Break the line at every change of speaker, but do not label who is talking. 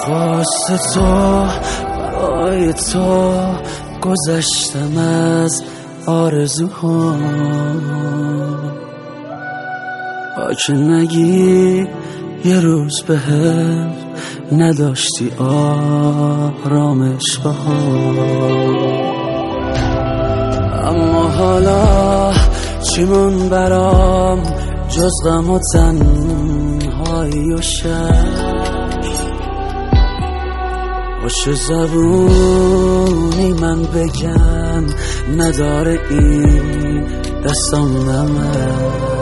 واسه تو برای تو گذشتم از آرزوها، که نگی یه روز بهم نداشتی آرامش بها. اما حالا چیمون برام جز غم و تنهایی و شک، باشه زبونی من بگم نداره این دستام نمک.